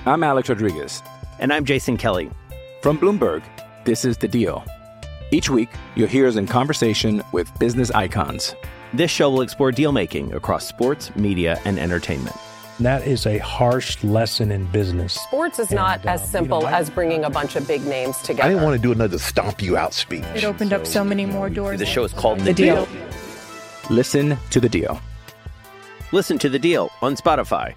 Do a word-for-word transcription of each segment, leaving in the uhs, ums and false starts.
I'm Alex Rodriguez. And I'm Jason Kelly. From Bloomberg, this is The Deal. Each week, you'll hear us in conversation with business icons. This show will explore deal-making across sports, media, and entertainment. That is a harsh lesson in business. Sports is not and, uh, as simple you know, I, as bringing a bunch of big names together. I didn't want to do another stomp you out speech. It opened so, up so many more doors. The show is called The, the deal. deal. Listen to The Deal. Listen to The Deal on Spotify.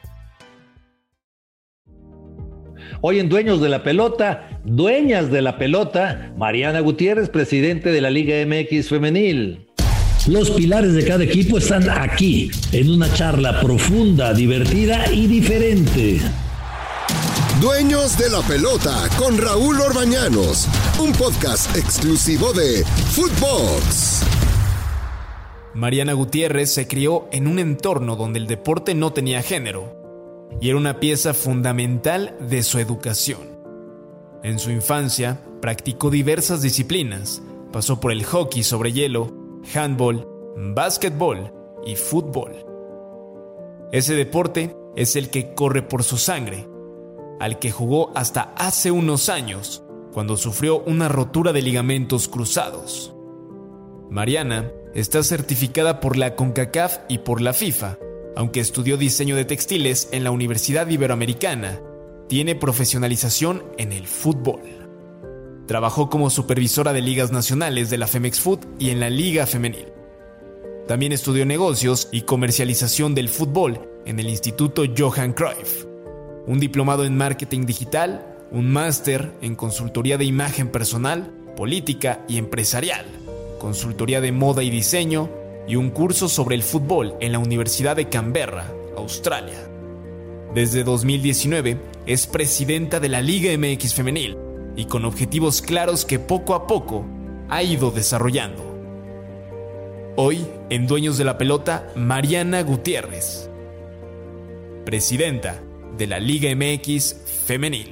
Hoy en Dueños de la Pelota, dueñas de la pelota, Mariana Gutiérrez, presidente de la Liga M X Femenil. Los pilares de cada equipo están aquí, en una charla profunda, divertida y diferente. Dueños de la Pelota con Raúl Orbañanos, un podcast exclusivo de Footbox. Mariana Gutiérrez se crió en un entorno donde el deporte no tenía género y era una pieza fundamental de su educación. En su infancia practicó diversas disciplinas, pasó por el hockey sobre hielo, handball, básquetbol y fútbol. Ese deporte es el que corre por su sangre, al que jugó hasta hace unos años, cuando sufrió una rotura de ligamentos cruzados. Mariana está certificada por la CONCACAF y por la FIFA, aunque estudió diseño de textiles en la Universidad Iberoamericana. Tiene profesionalización en el fútbol. Trabajó como supervisora de ligas nacionales de la Femex Foot y en la Liga Femenil. También estudió negocios y comercialización del fútbol en el Instituto Johan Cruyff, un diplomado en marketing digital, un máster en consultoría de imagen personal, política y empresarial, consultoría de moda y diseño y un curso sobre el fútbol en la Universidad de Canberra, Australia. Desde dos mil diecinueve es presidenta de la Liga M X Femenil, y con objetivos claros que poco a poco ha ido desarrollando. Hoy, en Dueños de la Pelota, Mariana Gutiérrez, presidenta de la Liga M X Femenil.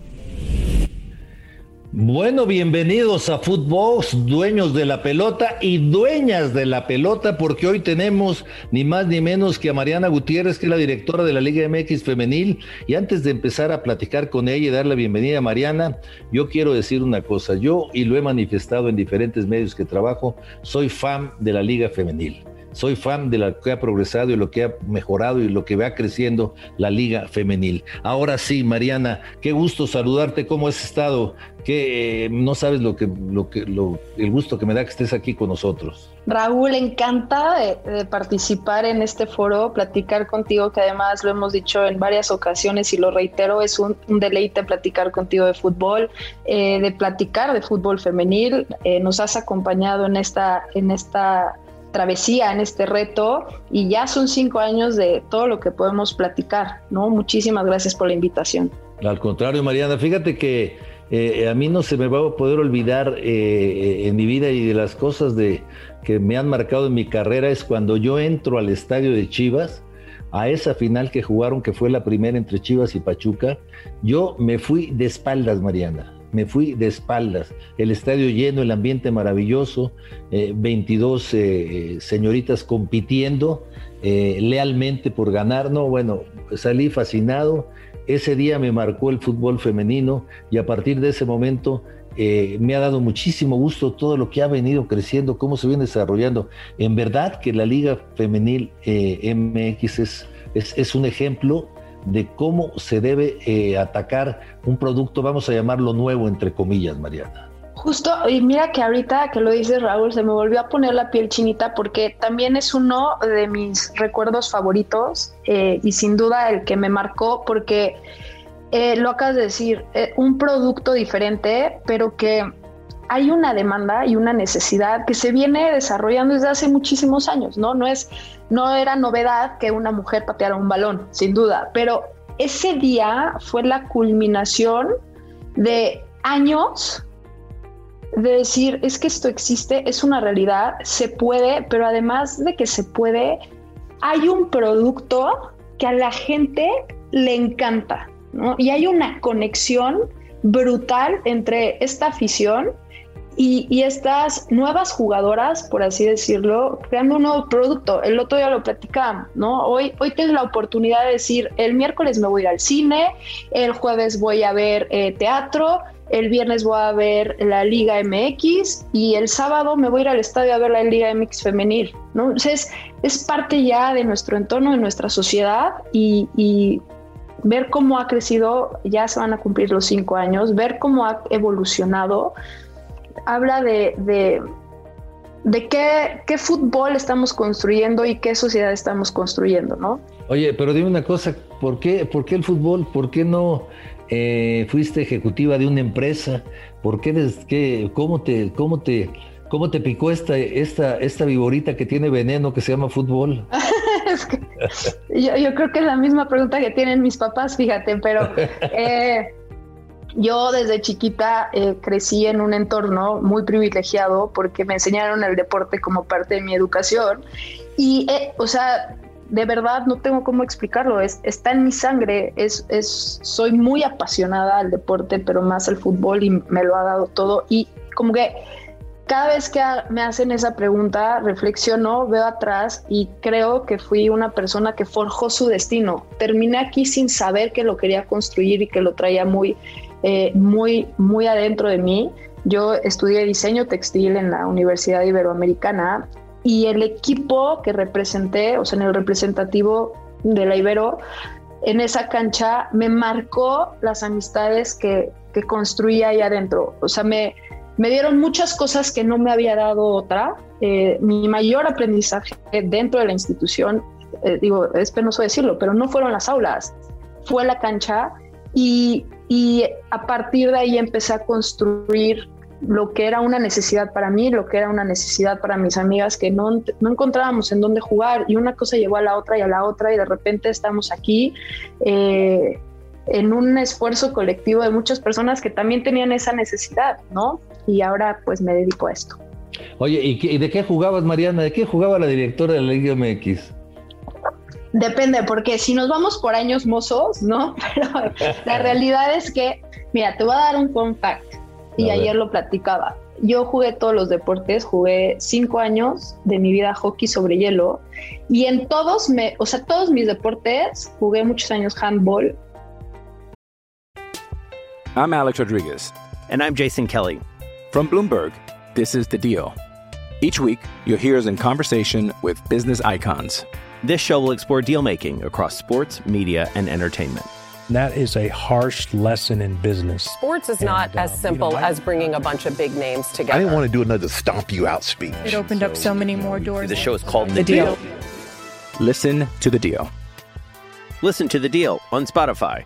Bueno, bienvenidos a Footbox, dueños de la pelota y dueñas de la pelota, porque hoy tenemos ni más ni menos que a Mariana Gutiérrez, que es la directora de la Liga M X Femenil. Y antes de empezar a platicar con ella y dar la bienvenida a Mariana, yo quiero decir una cosa. Yo, y lo he manifestado en diferentes medios que trabajo, soy fan de la Liga Femenil. Soy fan de lo que ha progresado y lo que ha mejorado y lo que va creciendo la Liga Femenil. Ahora sí, Mariana, qué gusto saludarte. ¿Cómo has estado? Que eh, no sabes lo que, lo que, lo, el gusto que me da que estés aquí con nosotros. Raúl, encantada de, de participar en este foro, platicar contigo, que además lo hemos dicho en varias ocasiones y lo reitero, es un, un deleite platicar contigo de fútbol, eh, de platicar de fútbol femenil. Eh, nos has acompañado en esta, en esta travesía, en este reto, y ya son cinco años de todo lo que podemos platicar, ¿no? Muchísimas gracias por la invitación. Al contrario, Mariana, fíjate que eh, a mí no se me va a poder olvidar eh, en mi vida, y de las cosas de, que me han marcado en mi carrera es cuando yo entro al estadio de Chivas, a esa final que jugaron, que fue la primera entre Chivas y Pachuca. Yo me fui de espaldas, Mariana. Me fui de espaldas, el estadio lleno, el ambiente maravilloso, eh, veintidós eh, señoritas compitiendo eh, lealmente por ganar. No, bueno, salí fascinado. Ese día me marcó el fútbol femenino, y a partir de ese momento eh, me ha dado muchísimo gusto todo lo que ha venido creciendo, cómo se viene desarrollando. En verdad que la Liga Femenil eh, M X es, es, es un ejemplo de cómo se debe eh, atacar un producto, vamos a llamarlo nuevo, entre comillas, Mariana. Justo, y mira que ahorita que lo dices, Raúl, se me volvió a poner la piel chinita, porque también es uno de mis recuerdos favoritos, eh, y sin duda el que me marcó, porque eh, lo acabas de decir, eh, un producto diferente, pero que hay una demanda y una necesidad que se viene desarrollando desde hace muchísimos años, ¿no? No es, no era novedad que una mujer pateara un balón, sin duda, pero ese día fue la culminación de años de decir, es que esto existe, es una realidad, se puede, pero además de que se puede, hay un producto que a la gente le encanta, ¿no? Y hay una conexión brutal entre esta afición y, y estas nuevas jugadoras, por así decirlo, creando un nuevo producto. El otro día lo platicamos, ¿no? Hoy, hoy tienes la oportunidad de decir, el miércoles me voy a ir al cine, el jueves voy a ver eh, teatro, el viernes voy a ver la Liga M X y el sábado me voy a ir al estadio a ver la Liga M X femenil, ¿no? Entonces, es parte ya de nuestro entorno, de nuestra sociedad y, y ver cómo ha crecido, ya se van a cumplir los cinco años, ver cómo ha evolucionado, habla de, de, de qué, qué fútbol estamos construyendo y qué sociedad estamos construyendo, ¿no? Oye, pero dime una cosa, ¿por qué, por qué el fútbol? ¿Por qué no eh, fuiste ejecutiva de una empresa? ¿Por qué, des, qué cómo te, cómo te, cómo te picó esta, esta, esta viborita que tiene veneno que se llama fútbol? Es que yo, yo creo que es la misma pregunta que tienen mis papás, fíjate, pero eh, yo desde chiquita eh, crecí en un entorno muy privilegiado porque me enseñaron el deporte como parte de mi educación y, eh, o sea, de verdad no tengo cómo explicarlo, es, está en mi sangre, es, es, soy muy apasionada al deporte, pero más al fútbol y me lo ha dado todo y como que cada vez que me hacen esa pregunta, reflexiono, veo atrás y creo que fui una persona que forjó su destino. Terminé aquí sin saber que lo quería construir y que lo traía muy, eh, muy, muy adentro de mí. Yo estudié diseño textil en la Universidad Iberoamericana y el equipo que representé, o sea, en el representativo de la Ibero, en esa cancha me marcó las amistades que, que construí ahí adentro. O sea, me... Me dieron muchas cosas que no me había dado otra. Eh, mi mayor aprendizaje dentro de la institución, eh, digo, es penoso decirlo, pero no fueron las aulas, fue la cancha y, y a partir de ahí empecé a construir lo que era una necesidad para mí, lo que era una necesidad para mis amigas, que no, no encontrábamos en dónde jugar y una cosa llegó a la otra y a la otra y de repente estamos aquí. Eh, en un esfuerzo colectivo de muchas personas que también tenían esa necesidad, ¿no? Y ahora pues me dedico a esto. Oye, ¿y, qué, y de qué jugabas, Mariana? ¿De qué jugaba la directora de la Liga M X? Depende, porque si nos vamos por años mozos, ¿no? Pero la realidad es que, mira, te voy a dar un fun fact, y a ayer ver. Lo platicaba. Yo jugué todos los deportes, jugué cinco años de mi vida hockey sobre hielo, y en todos, me, o sea, todos mis deportes, jugué muchos años handball. I'm Alex Rodriguez. And I'm Jason Kelly. From Bloomberg, this is The Deal. Each week, you'll hear us in conversation with business icons. This show will explore deal-making across sports, media, and entertainment. That is a harsh lesson in business. Sports is not and, as uh, simple you know, as bringing a bunch of big names together. I didn't want to do another stomp you out speech. It opened so, up so many more doors. The show is called The, the deal. deal. Listen to The Deal. Listen to The Deal on Spotify.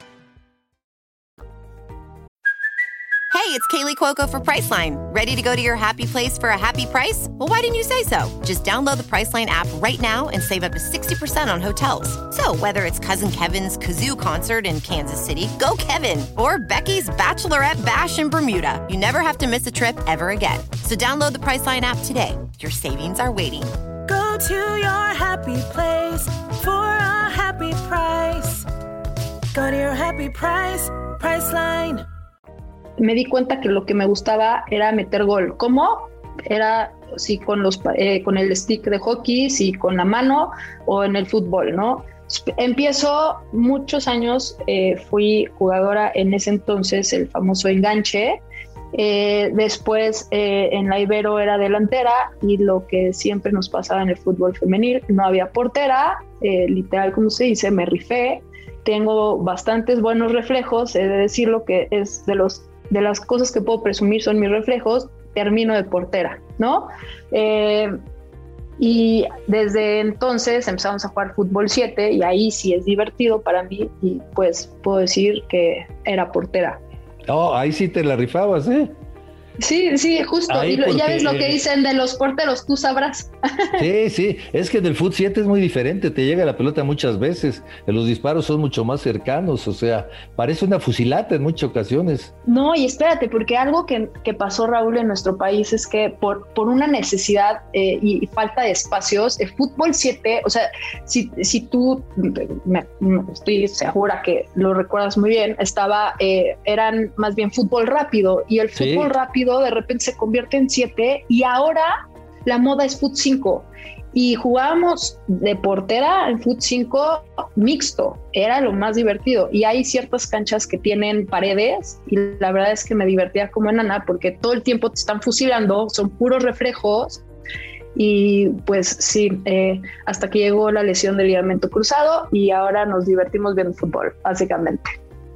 Hey, it's Kaylee Cuoco for Priceline. Ready to go to your happy place for a happy price? Well, why didn't you say so? Just download the Priceline app right now and save up to sixty percent on hotels. So whether it's Cousin Kevin's Kazoo Concert in Kansas City, go Kevin, or Becky's Bachelorette Bash in Bermuda, you never have to miss a trip ever again. So download the Priceline app today. Your savings are waiting. Go to your happy place for a happy price. Go to your happy price, Priceline. Me di cuenta que lo que me gustaba era meter gol. ¿Cómo? Era si con los eh, con el stick de hockey, si con la mano o en el fútbol, ¿no? Empiezo muchos años, eh, fui jugadora en ese entonces, el famoso enganche. Eh, después eh, en la Ibero era delantera y lo que siempre nos pasaba en el fútbol femenil, no había portera, eh, literal como se dice, me rifé. Tengo bastantes buenos reflejos, he de decirlo que es de los de las cosas que puedo presumir son mis reflejos, termino de portera, ¿no? Eh, y desde entonces empezamos a jugar fútbol siete y ahí sí es divertido para mí y pues puedo decir que era portera. Oh, ahí sí te la rifabas, ¿eh? Sí, sí, justo. Ahí y porque, ya ves lo que dicen de los porteros, tú sabrás. Sí, sí, es que del fut siete es muy diferente, te llega la pelota muchas veces, los disparos son mucho más cercanos, o sea, parece una fusilata en muchas ocasiones. No, y espérate, porque algo que, que pasó, Raúl, en nuestro país es que por, por una necesidad eh, y, y falta de espacios, el fútbol siete, o sea, si, si tú, me, me estoy segura que lo recuerdas muy bien, estaba, eh, eran más bien fútbol rápido, y el fútbol sí. rápido rápido, de repente se convierte en siete y ahora la moda es fut cinco. Y jugábamos de portera en fut cinco mixto, era lo más divertido. Y hay ciertas canchas que tienen paredes y la verdad es que me divertía como enana porque todo el tiempo te están fusilando, son puros reflejos. Y pues sí, eh, hasta que llegó la lesión del ligamento cruzado y ahora nos divertimos viendo fútbol, básicamente.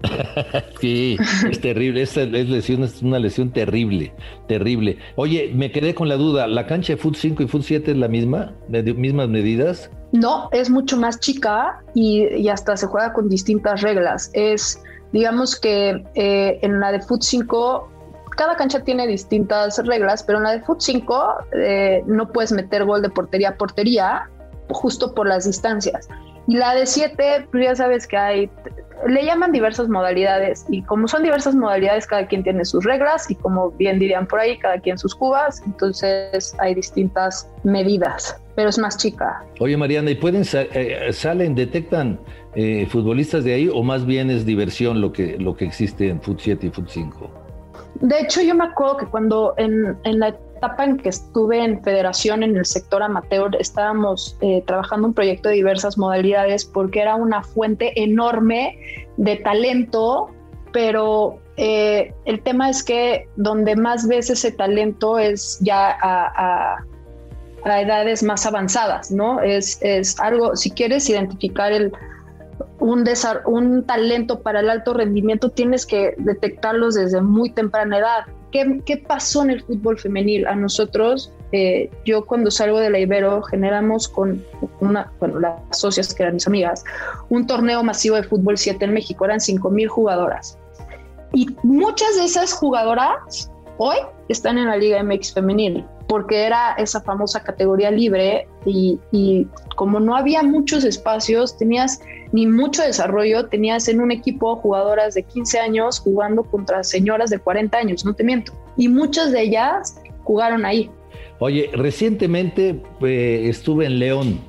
Sí, es terrible, esta es lesión, es una lesión terrible, terrible. Oye, me quedé con la duda, ¿la cancha de fut cinco y fut siete es la misma, de mismas medidas? No, es mucho más chica y, y hasta se juega con distintas reglas. Es, digamos que eh, en la de fut cinco, cada cancha tiene distintas reglas, pero en la de fut cinco eh, no puedes meter gol de portería a portería, justo por las distancias. Y la de siete, pues ya sabes que hay, le llaman diversas modalidades y como son diversas modalidades, cada quien tiene sus reglas y como bien dirían por ahí, cada quien sus cubas, entonces hay distintas medidas, pero es más chica. Oye, Mariana, ¿y pueden eh, salen, detectan eh, futbolistas de ahí o más bien es diversión lo que, lo que existe en fut siete y fut cinco? De hecho, yo me acuerdo que cuando en, en la etapa en que estuve en federación en el sector amateur, estábamos eh, trabajando un proyecto de diversas modalidades porque era una fuente enorme de talento, pero eh, el tema es que donde más ves ese talento es ya a, a, a edades más avanzadas, ¿no? Es, es algo, si quieres identificar el Un, desar- un talento para el alto rendimiento, tienes que detectarlos desde muy temprana edad. ¿Qué, qué pasó en el fútbol femenil? A nosotros, eh, yo cuando salgo de la Ibero, generamos con una, bueno, las socias que eran mis amigas, un torneo masivo de fútbol siete en México, eran cinco mil jugadoras. Y muchas de esas jugadoras hoy están en la Liga M X femenil, porque era esa famosa categoría libre y, y como no había muchos espacios, tenías ni mucho desarrollo, tenías en un equipo jugadoras de quince años jugando contra señoras de cuarenta años, no te miento, y muchas de ellas jugaron ahí. Oye, recientemente eh, estuve en León.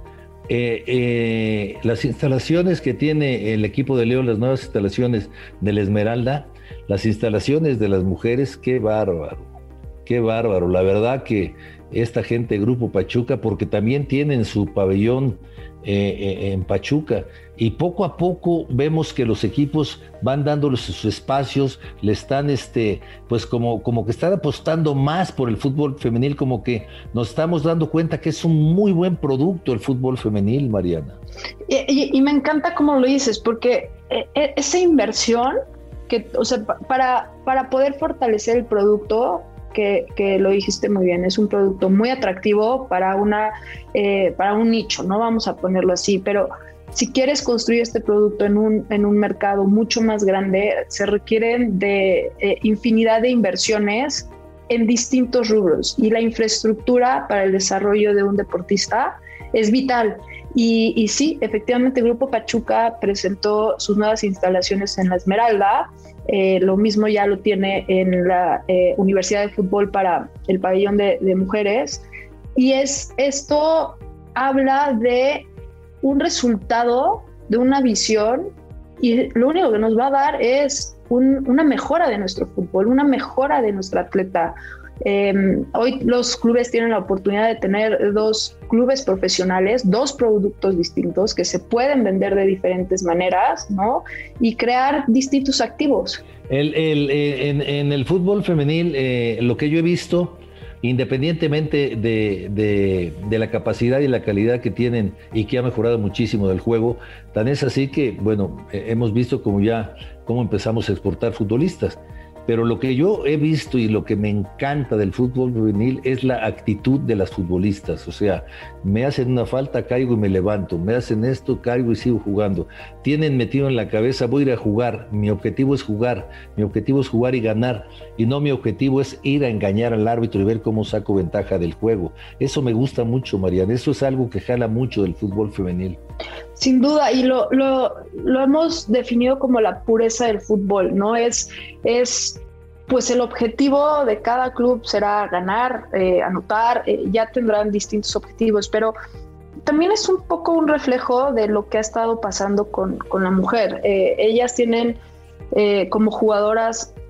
Eh, eh, las instalaciones que tiene el equipo de León, las nuevas instalaciones del Esmeralda, las instalaciones de las mujeres, qué bárbaro, qué bárbaro. La verdad que esta gente, Grupo Pachuca, porque también tienen su pabellón eh, eh, en Pachuca, y poco a poco vemos que los equipos van dándoles sus espacios, le están, este, pues como, como que están apostando más por el fútbol femenil, como que nos estamos dando cuenta que es un muy buen producto el fútbol femenil, Mariana. Y, y, y me encanta cómo lo dices, porque eh, esa inversión, que, o sea, para, para poder fortalecer el producto, Que, que lo dijiste muy bien, es un producto muy atractivo para una eh, para un nicho, no vamos a ponerlo así, pero si quieres construir este producto en un, en un mercado mucho más grande, se requieren de eh, infinidad de inversiones en distintos rubros y la infraestructura para el desarrollo de un deportista es vital. Y, y sí, efectivamente, el Grupo Pachuca presentó sus nuevas instalaciones en la Esmeralda. Eh, lo mismo ya lo tiene en la eh, Universidad de Fútbol para el pabellón de, de mujeres. Y es, esto habla de un resultado, de una visión, y lo único que nos va a dar es un, una mejora de nuestro fútbol, una mejora de nuestra atleta. Eh, hoy los clubes tienen la oportunidad de tener dos clubes profesionales, dos productos distintos que se pueden vender de diferentes maneras, ¿no? Y crear distintos activos. El, el, en, en el fútbol femenil, eh, lo que yo he visto, independientemente de, de, de la capacidad y la calidad que tienen y que ha mejorado muchísimo del juego, tan es así que, bueno, eh, hemos visto como ya cómo empezamos a exportar futbolistas. Pero lo que yo he visto y lo que me encanta del fútbol juvenil es la actitud de las futbolistas. O sea, me hacen una falta, caigo y me levanto. Me hacen esto, caigo y sigo jugando. Tienen metido en la cabeza, voy a ir a jugar. Mi objetivo es jugar. Mi objetivo es jugar y ganar. Y no mi objetivo es ir a engañar al árbitro y ver cómo saco ventaja del juego. Eso me gusta mucho, Mariana. Eso es algo que jala mucho del fútbol femenil. Sin duda, y lo, lo, lo hemos definido como la pureza del fútbol, ¿no? Es, es pues el objetivo de cada club será ganar, eh, anotar, eh, ya tendrán distintos objetivos, pero también es un poco un reflejo de lo que ha estado pasando con, con la mujer. Eh, ellas tienen eh, como jugadoras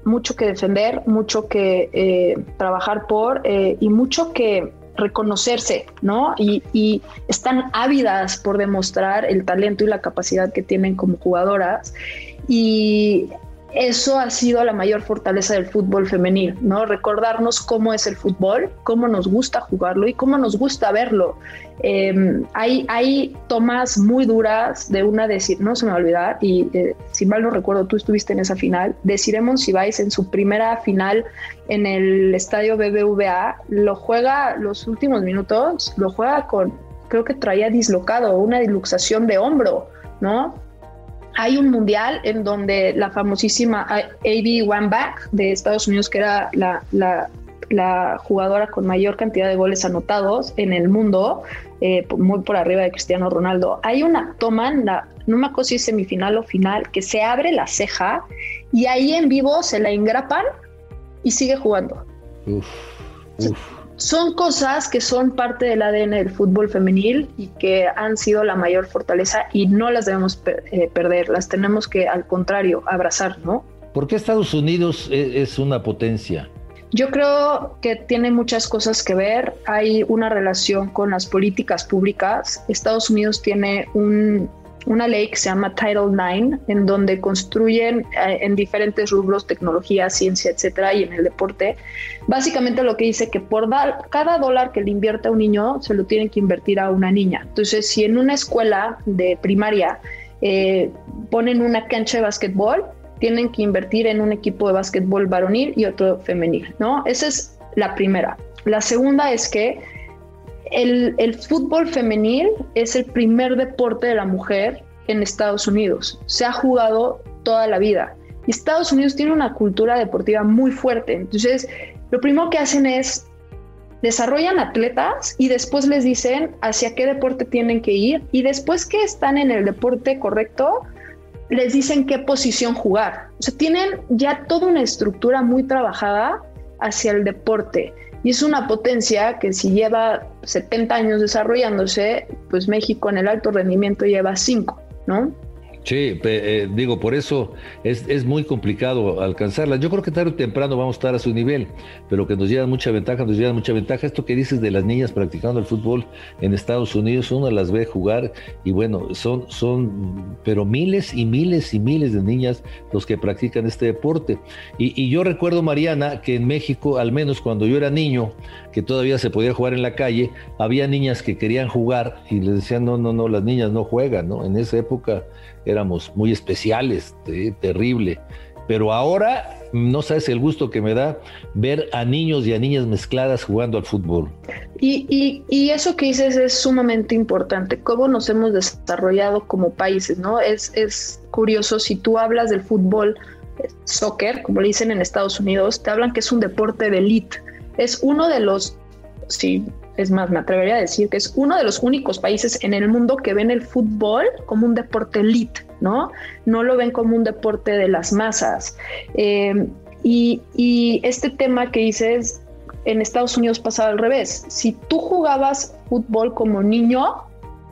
mucho que defender, mucho que eh, trabajar por eh, y mucho que reconocerse, ¿no? Y, y están ávidas por demostrar el talento y la capacidad que tienen como jugadoras, y eso ha sido la mayor fortaleza del fútbol femenil, ¿no? Recordarnos cómo es el fútbol, cómo nos gusta jugarlo y cómo nos gusta verlo. Eh, hay, hay tomas muy duras de una de, no se me va a olvidar, y eh, si mal no recuerdo, tú estuviste en esa final, de Cire Monsiváis en su primera final en el estadio B B V A, lo juega los últimos minutos, lo juega con, creo que traía dislocado, una disluxación de hombro, ¿no? Hay un mundial en donde la famosísima A B Wambach de Estados Unidos, que era la, la, la jugadora con mayor cantidad de goles anotados en el mundo, eh, muy por arriba de Cristiano Ronaldo, hay una toma, en la, no me acuerdo si es semifinal o final, que se abre la ceja y ahí en vivo se la engrapan y sigue jugando. Uf, uf. Son cosas que son parte del A D N del fútbol femenil y que han sido la mayor fortaleza y no las debemos per- eh, perder, las tenemos que, al contrario, abrazar, ¿no? ¿Por qué Estados Unidos es, es una potencia? Yo creo que tiene muchas cosas que ver. Hay una relación con las políticas públicas. Estados Unidos tiene un, una ley que se llama Title nueve, en donde construyen eh, en diferentes rubros, tecnología, ciencia, etcétera, y en el deporte. Básicamente lo que dice que por dar, cada dólar que le invierte a un niño, se lo tienen que invertir a una niña. Entonces, si en una escuela de primaria eh, ponen una cancha de básquetbol, tienen que invertir en un equipo de básquetbol varonil y otro femenil, ¿no? Esa es la primera. La segunda es que el, el fútbol femenil es el primer deporte de la mujer en Estados Unidos. Se ha jugado toda la vida. Y Estados Unidos tiene una cultura deportiva muy fuerte. Entonces, lo primero que hacen es desarrollan atletas y después les dicen hacia qué deporte tienen que ir. Y después que están en el deporte correcto, les dicen qué posición jugar. O sea, tienen ya toda una estructura muy trabajada hacia el deporte. Y es una potencia que si lleva setenta años desarrollándose, pues México en el alto rendimiento lleva cinco, ¿no? Sí, eh, digo, por eso es, es muy complicado alcanzarla. Yo creo que tarde o temprano vamos a estar a su nivel, pero que nos llevan mucha ventaja, nos llevan mucha ventaja. Esto que dices de las niñas practicando el fútbol en Estados Unidos, uno las ve jugar y bueno, son, son pero miles y miles y miles de niñas los que practican este deporte. Y, y yo recuerdo, Mariana, que en México, al menos cuando yo era niño, que todavía se podía jugar en la calle, había niñas que querían jugar y les decían, no, no, no, las niñas no juegan, ¿no? En esa época éramos muy especiales, ¿sí? Terrible. Pero ahora no sabes el gusto que me da ver a niños y a niñas mezcladas jugando al fútbol. Y, y, y eso que dices es sumamente importante, cómo nos hemos desarrollado como países, ¿no? Es, es curioso, si tú hablas del fútbol, soccer, como le dicen en Estados Unidos, te hablan que es un deporte de élite. Es uno de los, sí, es más, me atrevería a decir que es uno de los únicos países en el mundo que ven el fútbol como un deporte elite, ¿no? No lo ven como un deporte de las masas. Eh, y, y este tema que dices, en Estados Unidos pasaba al revés. Si tú jugabas fútbol como niño,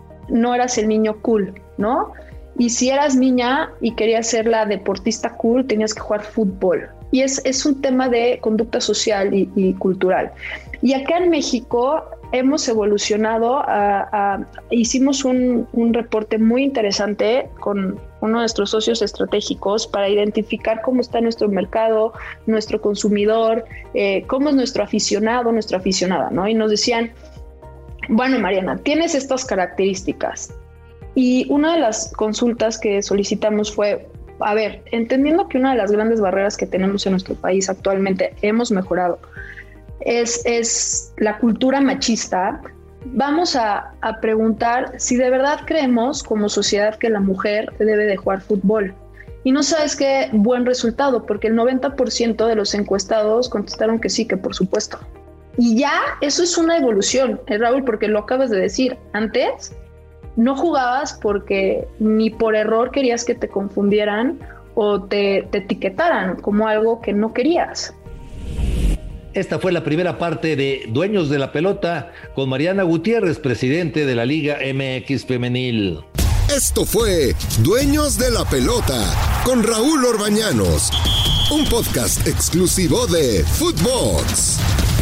no eras el niño cool, ¿no? Y si eras niña y querías ser la deportista cool, tenías que jugar fútbol. Y es, es un tema de conducta social y, y cultural. Y acá en México hemos evolucionado, a, a, hicimos un, un reporte muy interesante con uno de nuestros socios estratégicos para identificar cómo está nuestro mercado, nuestro consumidor, eh, cómo es nuestro aficionado, nuestra aficionada, ¿no? Y nos decían, bueno, Mariana, tienes estas características. Y una de las consultas que solicitamos fue, a ver, entendiendo que una de las grandes barreras que tenemos en nuestro país actualmente, hemos mejorado, es, es la cultura machista, vamos a, a preguntar si de verdad creemos como sociedad que la mujer debe de jugar fútbol. Y no sabes qué buen resultado, porque el noventa por ciento de los encuestados contestaron que sí, que por supuesto. Y ya eso es una evolución, ¿eh, Raúl? Porque lo acabas de decir, antes no jugabas porque ni por error querías que te confundieran o te, te etiquetaran como algo que no querías. Esta fue la primera parte de Dueños de la Pelota con Mariana Gutiérrez, presidente de la Liga M X Femenil. Esto fue Dueños de la Pelota con Raúl Orbañanos, un podcast exclusivo de Footbox.